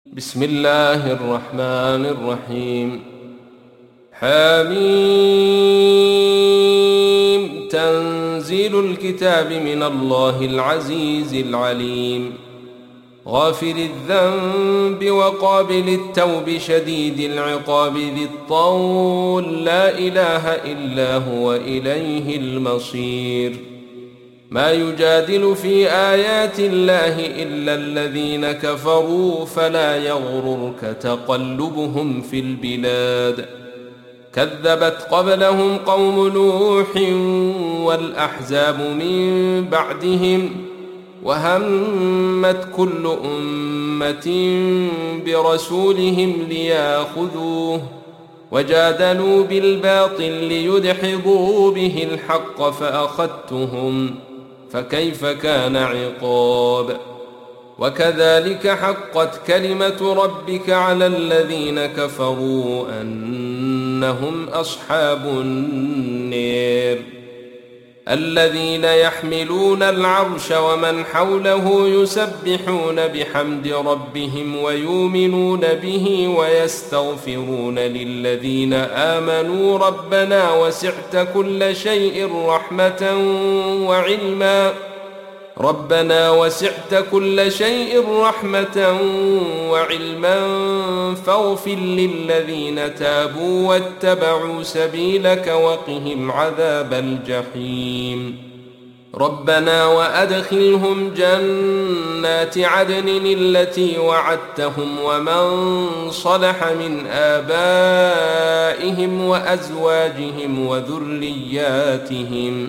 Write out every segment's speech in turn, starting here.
بسم الله الرحمن الرحيم. حميم. تنزيل الكتاب من الله العزيز العليم، غافر الذنب وقابل التوب شديد العقاب ذي الطول، لا إله إلا هو إليه المصير. ما يجادل في آيات الله إلا الذين كفروا، فلا يغررك تقلبهم في البلاد. كذبت قبلهم قوم نوح والأحزاب من بعدهم، وهمت كل أمة برسولهم ليأخذوه، وجادلوا بالباطل ليدحضوا به الحق فأخذتهم، فكيف كان عقاب. وكذلك حقت كلمة ربك على الذين كفروا أنهم أصحاب النار. الذين يحملون العرش ومن حوله يسبحون بحمد ربهم ويؤمنون به ويستغفرون للذين آمنوا ربنا وسعت كل شيء رحمة وعلما فاغفر للذين تابوا واتبعوا سبيلك وقهم عذاب الجحيم. ربنا وأدخلهم جنات عدن التي وعدتهم ومن صلح من آبائهم وأزواجهم وذرياتهم،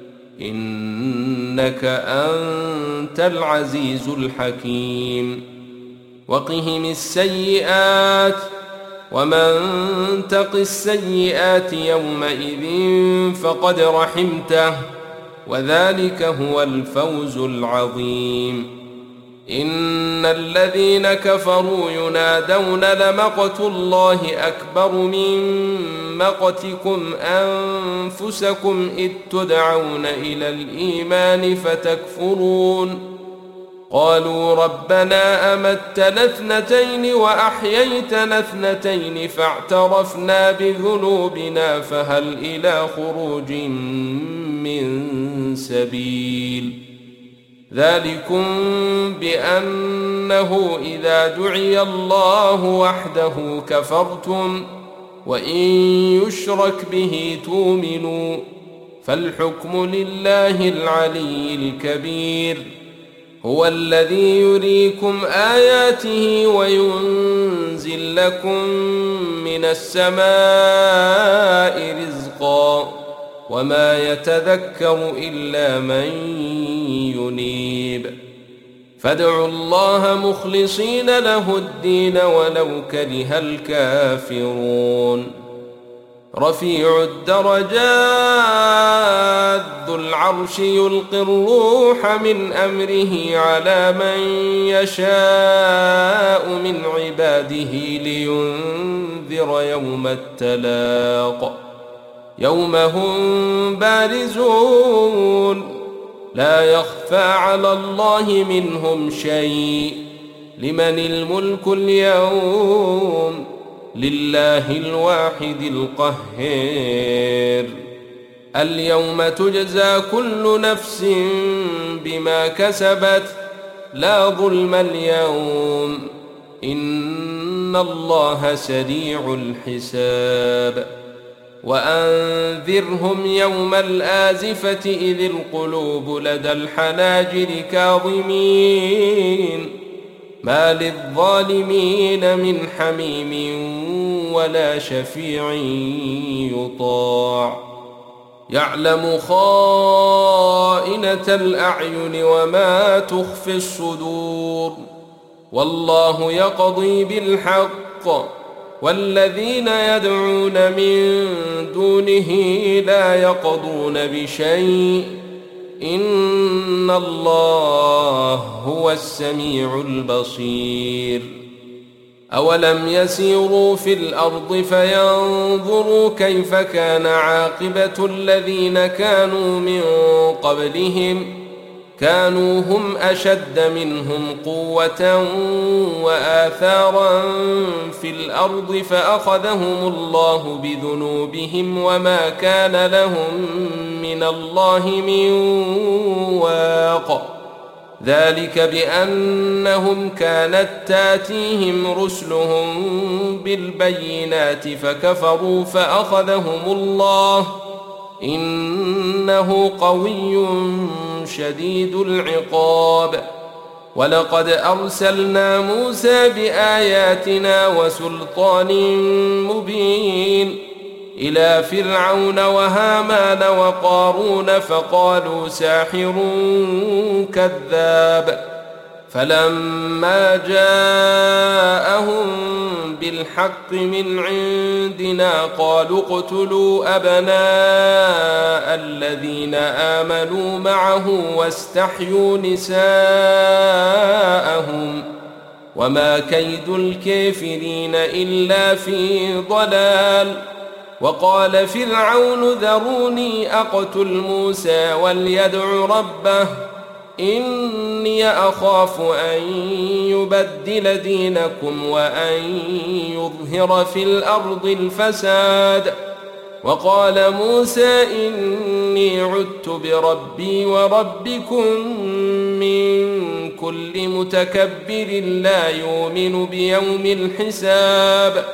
إنك أنت العزيز الحكيم. وقهم السيئات، ومن تق السيئات يومئذ فقد رحمته، وذلك هو الفوز العظيم. إن الذين كفروا ينادون لمقت الله أكبر من مقتكم أنفسكم إذ تدعون إلى الإيمان فتكفرون. قالوا ربنا أمتنا اثنتين وأحييتنا اثنتين فاعترفنا بذنوبنا فهل إلى خروج من سبيل. ذلكم بأنه إذا دعي الله وحده كفرتم، وإن يشرك به تؤمنوا، فالحكم لله العلي الكبير. هو الذي يريكم آياته وينزل لكم من السماء رزقا، وما يتذكر إلا من ينيب. فادعوا الله مخلصين له الدين ولو كره الكافرون. رفيع الدرجات ذو العرش يلقي الروح من أمره على من يشاء من عباده لينذر يوم التلاق، يوم هم بارزون لا يخفى على الله منهم شيء. لمن الملك اليوم؟ لله الواحد القهار. اليوم تجزى كل نفس بما كسبت، لا ظلم اليوم، إن الله سريع الحساب. وأنذرهم يوم الآزفة إذ القلوب لدى الحناجر كاظمين، ما للظالمين من حميم ولا شفيع يطاع. يعلم خائنة الأعين وما تخفي الصدور، والله يقضي بالحق، والذين يدعون من دونه لا يقضون بشيء، إن الله هو السميع البصير. أولم يسيروا في الأرض فينظروا كيف كان عاقبة الذين كانوا من قبلهم، كانوا هم أشد منهم قوة وآثارا في الأرض فأخذهم الله بذنوبهم وما كان لهم من الله من واق. ذلك بأنهم كانت تاتيهم رسلهم بالبينات فكفروا فأخذهم الله إنه قوي شديد العقاب. ولقد أرسلنا موسى بآياتنا وسلطان مبين إلى فرعون وهامان وقارون فقالوا ساحر كذاب. فلما جاءهم بالحق من عندنا قالوا اقتلوا أبناء الذين آمنوا معه واستحيوا نساءهم وما كيد الكافرين إلا في ضلال. وقال فرعون ذروني أقتل موسى وليدع ربه إني أخاف أن يبدل دينكم وأن يظهر في الأرض الفساد. وقال موسى إني عدت بربي وربكم من كل متكبر لا يؤمن بيوم الحساب.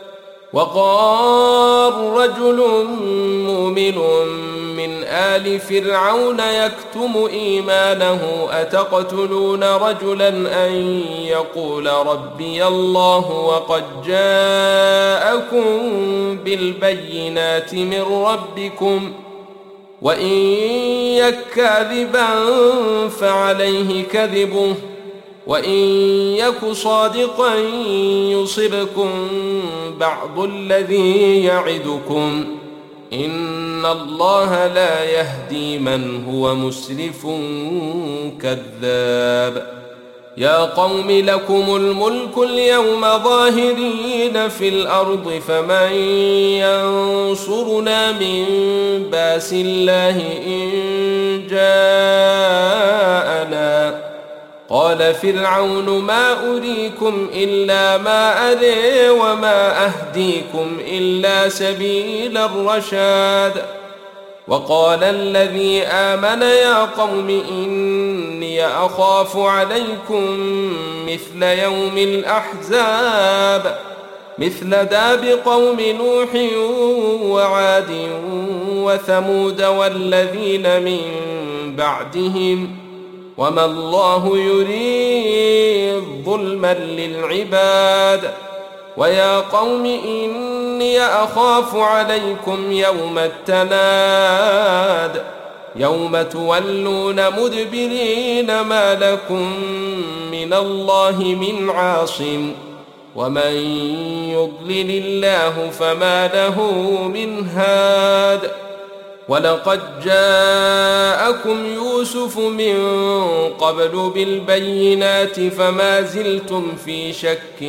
وقال رجل مؤمن من آل فرعون يكتم إيمانه أتقتلون رجلا أن يقول ربي الله وقد جاءكم بالبينات من ربكم وإن يك كاذبا فعليه كذبه وإن يك صادقا يصبكم بعض الذي يعدكم إن الله لا يهدي من هو مسرف كذاب. يا قوم لكم الملك اليوم ظاهرين في الأرض فمن ينصرنا من بأس الله إن جاءنا. قال فرعون ما أريكم إلا ما أري وما أهديكم إلا سبيل الرشاد. وقال الذي آمن يا قوم إني أخاف عليكم مثل يوم الأحزاب مثل داب قوم نوح وعاد وثمود والذين من بعدهم وما الله يريد ظلما للعباد. ويا قوم إني أخاف عليكم يوم التناد يوم تولون مدبرين ما لكم من الله من عاصم ومن يضلل الله فما له من هاد. ولقد جاءكم يوسف من قبل بالبينات فما زلتم في شك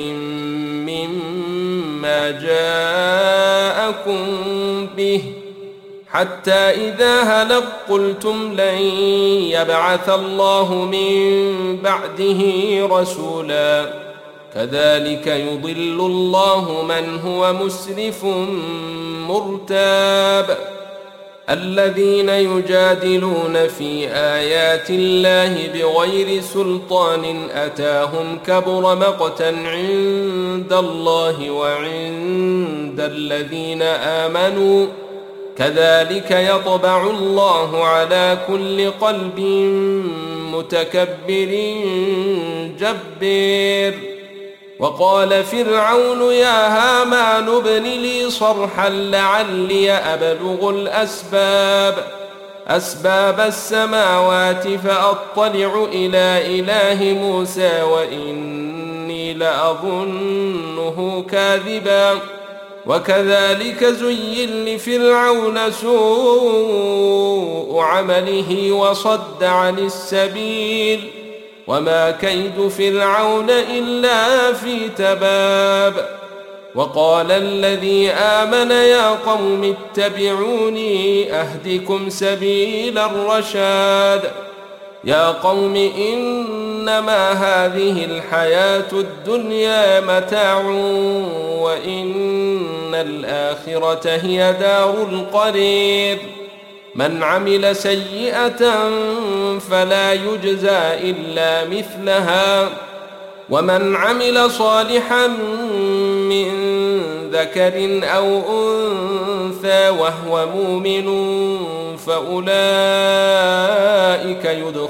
مما جاءكم به حتى إذا هلك قلتم لن يبعث الله من بعده رسولا كذلك يضل الله من هو مسرف مرتاب. الذين يجادلون في آيات الله بغير سلطان أتاهم كبر مقتا عند الله وعند الذين آمنوا كذلك يطبع الله على كل قلب متكبر جبار. وقال فرعون يا هامان ابن لي صرحا لعلي أبلغ أسباب السماوات فأطلع إلى إله موسى وإني لأظنه كاذبا. وكذلك زين لفرعون سوء عمله وصد عن السبيل وما كيد فرعون إلا في تباب. وقال الذي آمن يا قوم اتبعوني أهدكم سبيل الرشاد. يا قوم إنما هذه الحياة الدنيا متاع وإن الآخرة هي دار القرير من عمل سيئة فلا يجزى إلا مثلها ومن عمل صالحا من ذكر أو أنثى وهو مؤمن فأولئك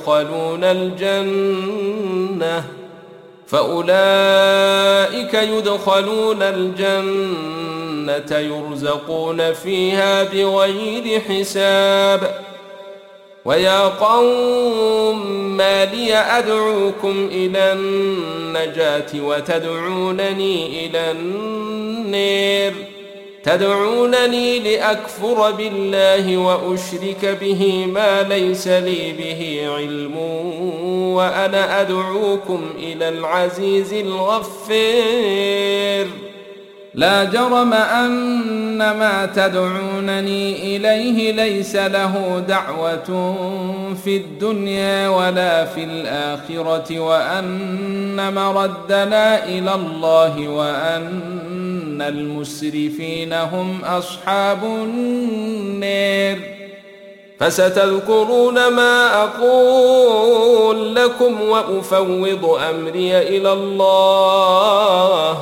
يدخلون الجنة يرزقون فيها بغير حساب ويا قوم ما لي أدعوكم إلى النجاة وتدعونني إلى النار تدعونني لأكفر بالله وأشرك به ما ليس لي به علم وأنا أدعوكم إلى العزيز الغفار لا جرم أن ما تدعونني إليه ليس له دعوة في الدنيا ولا في الآخرة وأن مردنا إلى الله وأن المسرفين هم أصحاب النار فستذكرون ما أقول لكم وأفوض أمري إلى الله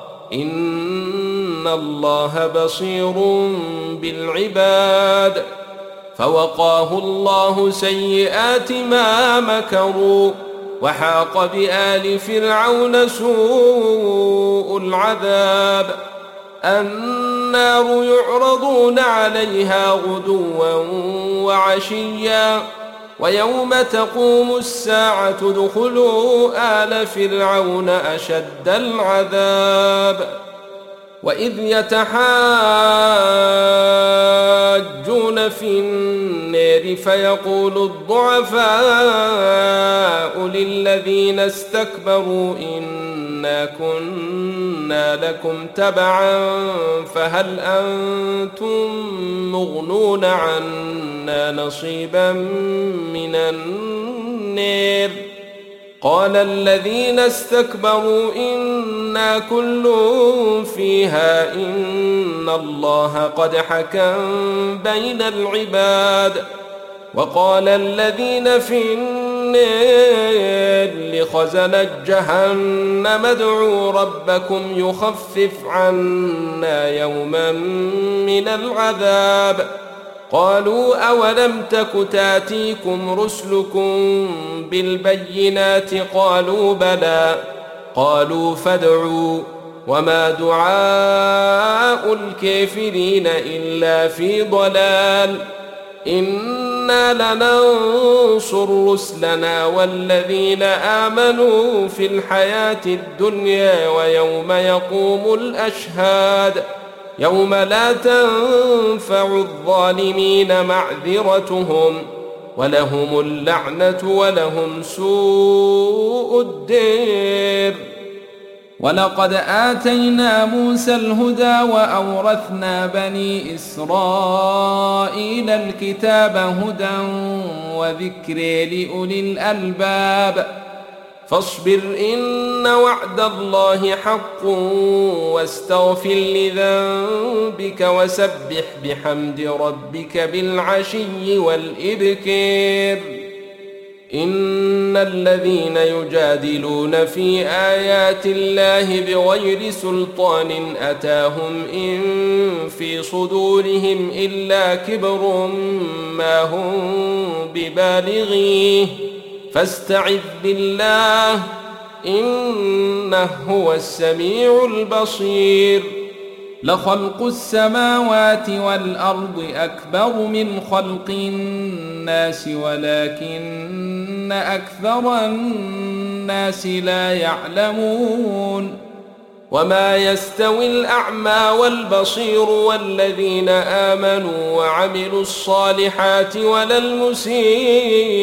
إن الله بصير بالعباد فوقاه الله سيئات ما مكروا وحاق بآل فرعون سوء العذاب النار يعرضون عليها غدوا وعشيا ويوم تقوم الساعة ادخلوا آل فرعون أشد العذاب وإذ يتحاجون في النار فيقول الضعفاء للذين استكبروا إنا كنا لكم تبعا فهل أنتم مغنون عنا نصيبا من النار قال الذين استكبروا إنا كل فيها إن الله قد حكم بين العباد وقال الذين في النار لخزنة جهنم ادعوا ربكم يخفف عنا يوما من العذاب قالوا أولم تك تاتيكم رسلكم بالبينات قالوا بلى قالوا فادعوا وما دعاء الكافرين إلا في ضلال إنا لننصر رسلنا والذين آمنوا في الحياة الدنيا ويوم يقوم الأشهاد يوم لا تنفع الظالمين معذرتهم ولهم اللعنة ولهم سوء الدير ولقد آتينا موسى الهدى وأورثنا بني إسرائيل الكتاب هدى وذكر لأولي الألباب فاصبر إن وعد الله حق واستغفر لذنبك وسبح بحمد ربك بالعشي والإبكار إن الذين يجادلون في آيات الله بغير سلطان أتاهم إن في صدورهم إلا كبر ما هم ببالغيه فاستعذ بالله إنه هو السميع البصير لخلق السماوات والأرض أكبر من خلق الناس ولكن أكثر الناس لا يعلمون وما يستوي الأعمى والبصير والذين آمنوا وعملوا الصالحات ولا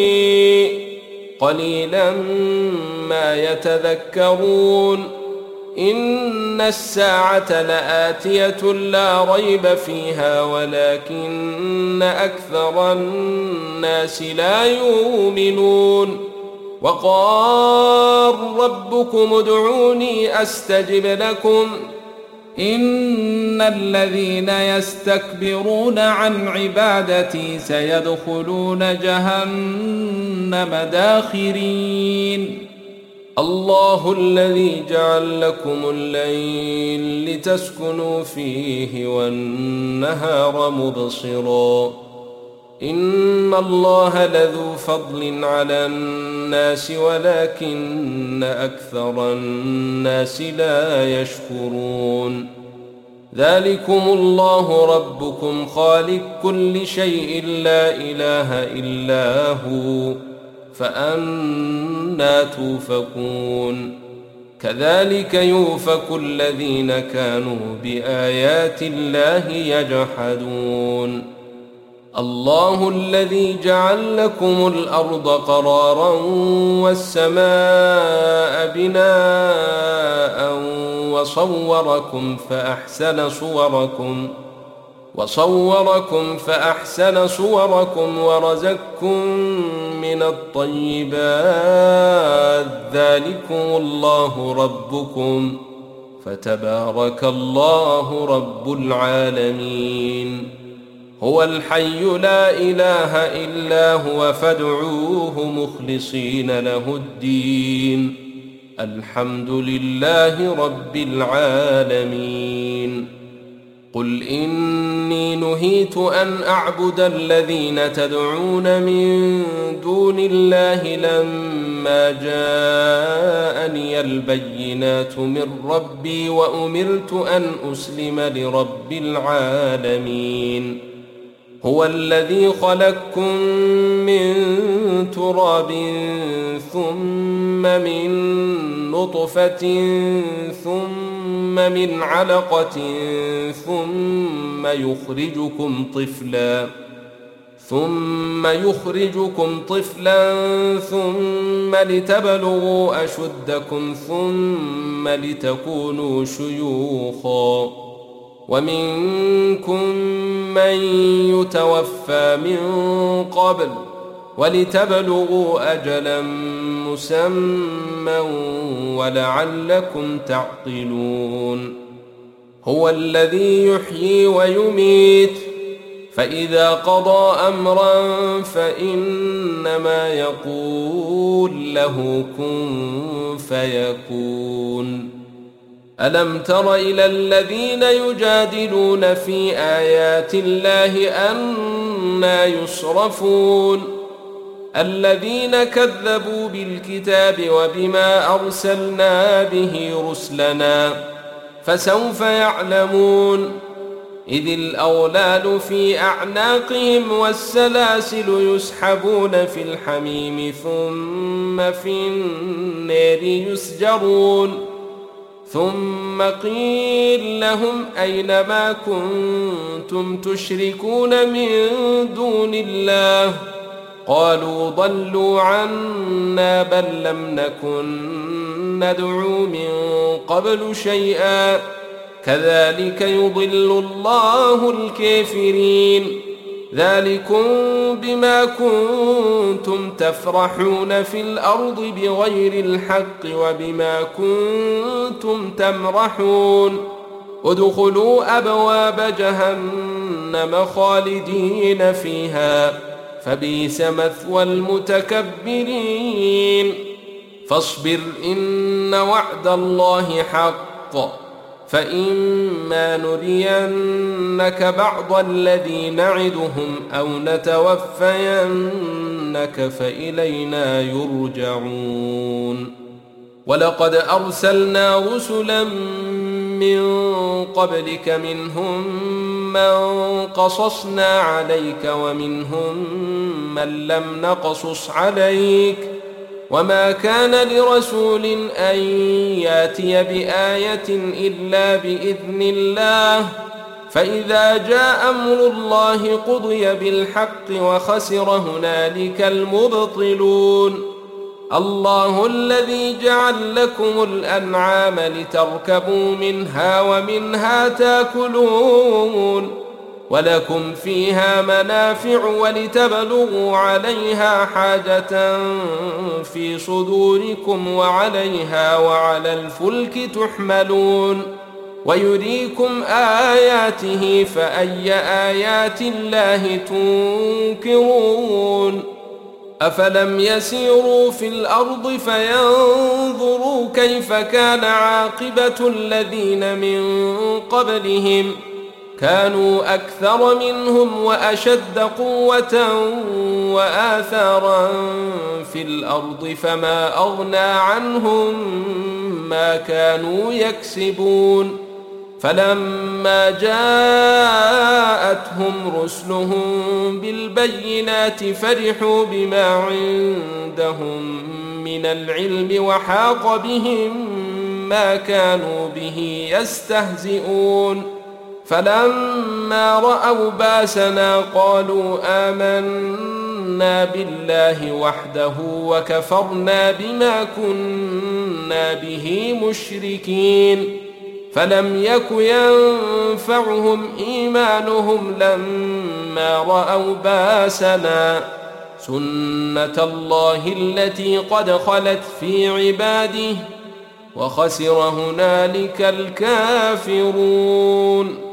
المسيء قليلا ما يتذكرون إن الساعة لآتية لا ريب فيها ولكن أكثر الناس لا يؤمنون وقال ربكم ادعوني أستجب لكم إن الذين يستكبرون عن عبادتي سيدخلون جهنم داخرين الله الذي جعل لكم الليل لتسكنوا فيه والنهار مبصرا إن الله لذو فضل على الناس ولكن أكثر الناس لا يشكرون ذلكم الله ربكم خالق كل شيء لا إله إلا هو فأنى توفكون كذلك يؤفك الذين كانوا بآيات الله يجحدون الله الذي جعل لكم الأرض قرارا والسماء بناء وصوركم فأحسن صوركم ورزقكم من الطيبات ذلكم الله ربكم فتبارك الله رب العالمين هو الحي لا إله إلا هو فادعوه مخلصين له الدين الحمد لله رب العالمين قل إني نهيت أن أعبد الذين تدعون من دون الله لما جاءني البينات من ربي وأمرت أن أسلم لرب العالمين هو الذي خلقكم من تراب ثم من نطفة ثم من علقة ثم يخرجكم طفلا ثم لتبلغوا أشدكم ثم لتكونوا شيوخا ومنكم من يتوفى من قبل ولتبلغوا أجلا مسمى ولعلكم تعقلون هو الذي يحيي ويميت فإذا قضى أمرا فإنما يقول له كن فيكون ألم تر إلى الذين يجادلون في آيات الله أنى يصرفون الذين كذبوا بالكتاب وبما أرسلنا به رسلنا فسوف يعلمون إذ الأغلال في أعناقهم والسلاسل يسحبون في الحميم ثم في النار يسجرون ثم قيل لهم أين ما كنتم تشركون من دون الله قالوا ضلوا عنا بل لم نكن ندعو من قبل شيئا كذلك يضل الله الكافرين ذلكم بما كنتم تفرحون في الأرض بغير الحق وبما كنتم تمرحون ادخلوا أبواب جهنم خالدين فيها فبئس مثوى المتكبرين فاصبر إن وعد الله حق فإما نرينك بعض الذي نعدهم أو نتوفينك فإلينا يرجعون ولقد أرسلنا رسلا من قبلك منهم من قصصنا عليك ومنهم من لم نقصص عليك وما كان لرسول أن ياتي بآية إلا بإذن الله فإذا جاء أمر الله قضي بالحق وخسر هنالك المبطلون الله الذي جعل لكم الأنعام لتركبوا منها ومنها تاكلون ولكم فيها منافع ولتبلغوا عليها حاجة في صدوركم وعليها وعلى الفلك تحملون ويريكم آياته فأي آيات الله تنكرون أفلم يسيروا في الأرض فينظروا كيف كان عاقبة الذين من قبلهم كانوا أكثر منهم وأشد قوة وآثارا في الأرض فما أغنى عنهم ما كانوا يكسبون فلما جاءتهم رسلهم بالبينات فرحوا بما عندهم من العلم وحاق بهم ما كانوا به يستهزئون فلما رأوا باسنا قالوا آمنا بالله وحده وكفرنا بما كنا به مشركين فلم يك ينفعهم إيمانهم لما رأوا باسنا سنة الله التي قد خلت في عباده وخسر هنالك الكافرون